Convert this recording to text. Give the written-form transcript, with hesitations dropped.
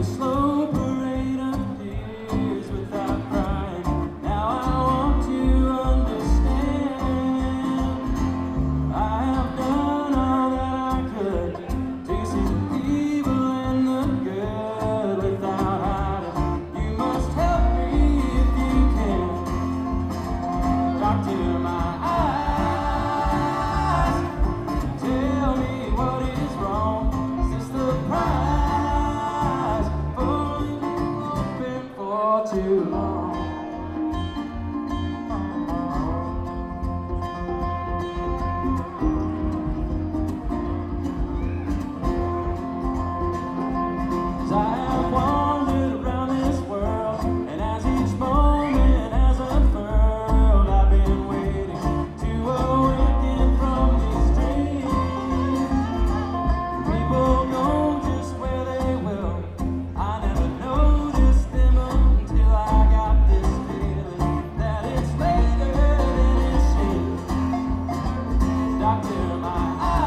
slow parade of tears without crying. Now I want to understand. I have done all that I could to see the evil and the good without hiding. You must help me if you can. Doctor, my eyes, tell me what is wrong. Is this the prize for you've been for too long? I have wandered around this world, and as each moment has unfurled, I've been waiting to awaken from these dreams. People go just where they will. I never noticed them until I got this feeling that it's later than it should. Doctor, my eyes.